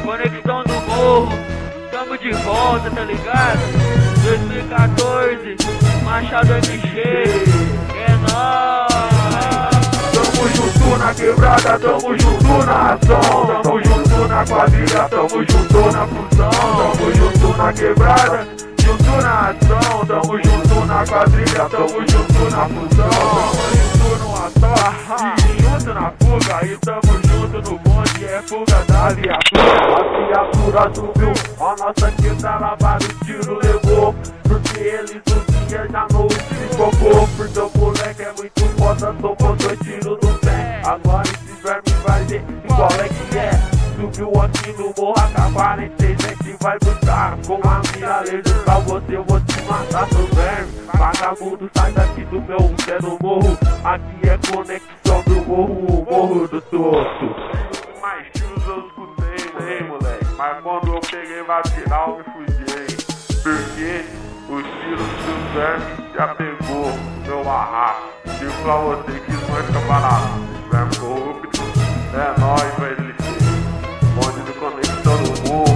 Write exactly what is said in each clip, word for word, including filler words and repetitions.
Conexão do morro, tamo de volta, tá ligado? dois mil e quatorze, Machado M G, é nóis. Tamo junto na quebrada, tamo junto na ação. Tamo junto na quadrilha, tamo junto na fusão. Tamo junto na quebrada, junto na ação. Tamo junto na quadrilha, tamo junto na fusão. Tamo junto numa só e junto na fuga. E tamo junto no bonde, é fuga da viatura. A viatura subiu, a nossa quebrada vários tiros levou. Porque ele subia já no ficou. Porque o moleque é muito foda, tomou dois tiros no pé. Agora esse verme vai ver qual é que é. Subiu aqui no morro, a K quarenta e três, a gente vai buscar. Com a minha laser pra você, eu vou te matar, seu verme. Vagabundo, sai daqui do meu pé no morro. Aqui é conexão do morro, morro do torto. Mais tiros eu escutei, hein, moleque. Mas quando eu peguei lateral, eu me fugiei. Porque os tiros do verme já pegou meu barraco. Digo pra você que isso não é camaradas. Verme corrupto, é nóis, velho. Bonde de conexão do morro.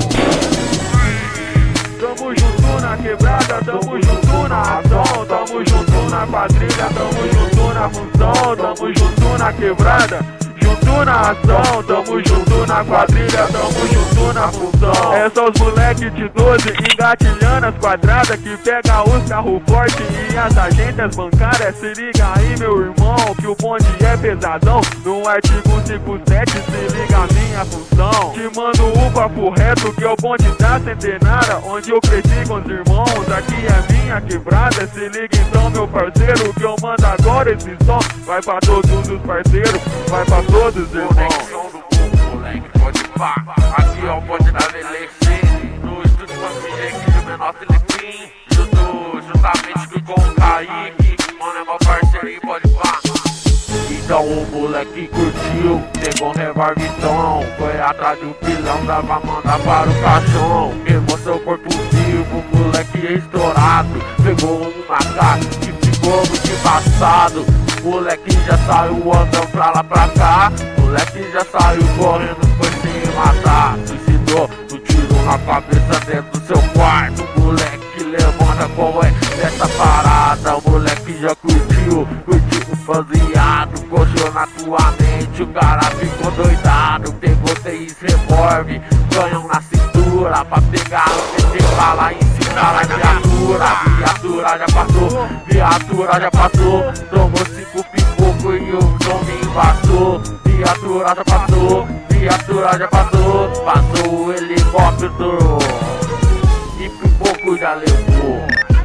Tamo junto na quebrada, tamo junto na ação. Tamo junto na quadrilha, tamo junto na função. Tamo junto na quebrada, junto na ação. Tamo junto na quadrilha, tamo junto na função. É só os moleque de doze engatilhando as quadradas, que pega os carros fortes e as agências bancárias. Se liga aí, meu irmão, que o bonde é pesadão. No artigo cinquenta e sete, se liga a minha função. Te mando o papo reto, que é o bonde da centenária, onde eu cresci com os irmãos. Aqui é minha quebrada, se liga então, meu parceiro, que eu mando agora esse som. Vai pra todos os parceiros, vai pra todos os irmãos. Conexão do morro, moleque, pode pá. Aqui é o bonde da V L C. No estúdio com a Miguel, o menor Filipim. Junto, juntamente com o Kaique. Mano, é meu parceiro e pode pá. Então o moleque curtiu, pegou um revolvitão. Foi atrás do pilão, dava mandar para o caixão. Queimou seu corpo vivo, moleque estourado. Pegou um A K que ficou muito embaçado. Moleque já saiu andando pra lá pra cá. Moleque já saiu correndo, foi se matar. Suicidou, um tiro na cabeça dentro do seu quarto. Moleque levanta qual é dessa parada. O moleque já curtiu, curtiu o faseado. Coxou na tua mente, o cara ficou doidado. Pegou três revólver, canhão na cintura. Pra pegar o P T pra lá em cima da viatura. Viatura já passou, viatura já passou. Tomou cinco pipoco e o nome embaçou. Viatura já passou, viatura já passou. Passou o helicóptero e pipoco já levou.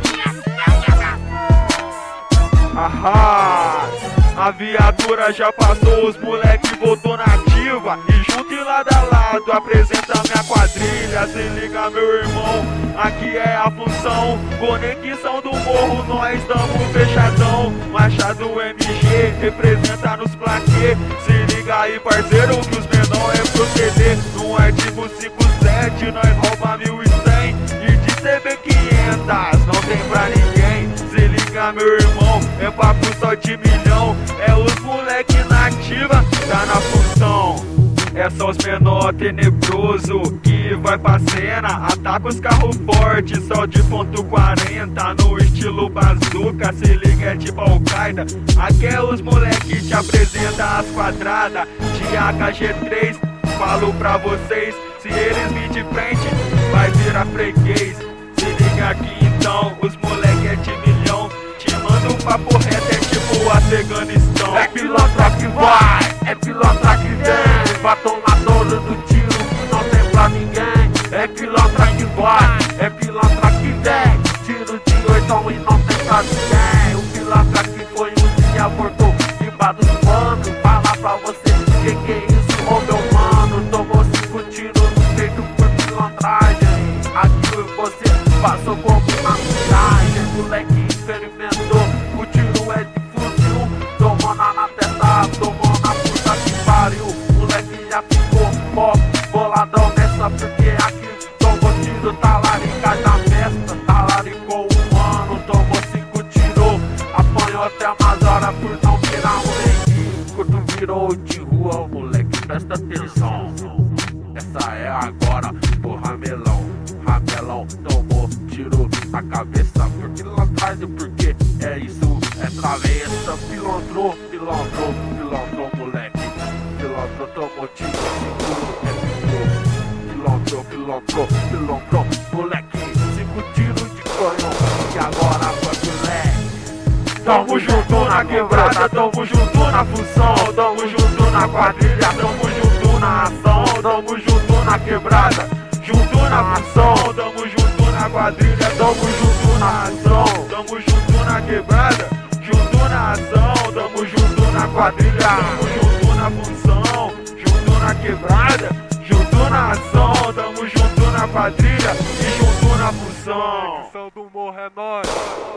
Ahá, a viatura já passou, os moleque voltou na ativa. E junto e lado a lado apresenta minha quadrilha. Se liga, meu irmão, aqui é a função. Conexão do morro, nós tamo fechadão. Machado M G representa nos plaquês. Se liga aí, parceiro, que os menor é proceder. No artigo cinquenta e sete, nós rouba mil e cem. E de C B quinhentos, não tem pra ninguém. Se liga, meu irmão, é papo só de milhão. É os moleque na ativa, tá na função. É só os menor tenebroso que vai pra cena. Ataca os carros fortes, só de ponto quarenta. No estilo bazuca, se liga, é tipo Al-Qaeda. Aqui é os moleque te apresenta as quadradas de A K G três. Falo pra vocês, se eles vir de frente, vai virar freguês. Se liga aqui então, os moleque é de milhão. Te mando um papo reto, é tipo Afeganistão. É pilantra que vai, é pilantra que vem. Batom na torre do tiro que não tem pra ninguém. É pilantra que vai, é pilantra que vem. Tiro de oitão e não tem pra ninguém. O pilantra que foi um dia voltou debaixo dos panos. Fala pra você, que que é isso, ô meu mano? Tomou cinco tiros no peito por pilantragem. Aqui você passou como uma miragem. Moleque experimentou, o tiro é de fuzil. Tomou na, na testa, tomou na puta que pariu. Moleque já ficou ó, boladão nessa, porque aqui tomou tiro, talarica na festa. Talaricou um ano, tomou cinco tiros. Apanhou até umas horas por não virar um neguinho. Quando virou de rua, moleque, presta atenção. essa é agora. O Ramelão, Ramelão tomou tiro na cabeça. Porque lá atrás e porque é isso, é cabeça. Pilantrou, pilantrou, pilantrou, moleque. Pilantrou, tomou tiro, seguro, é pilantrou, pilantrou, pilantrou, moleque. Cinco tiros de canhão e agora foi moleque. Tamo junto na quebrada, tamo junto na função, tamo junto na quadrilha, tamo junto na ação, tamo junto na quebrada, junto na função, tamo junto na quadrilha, tamo junto na ação, tamo junto na quebrada, junto na ação, tamo junto na quadrilha, tamo junto na função, junto na quebrada, junto na ação, tamo junto na quadrilha e junto na função. São do Morro é nóis.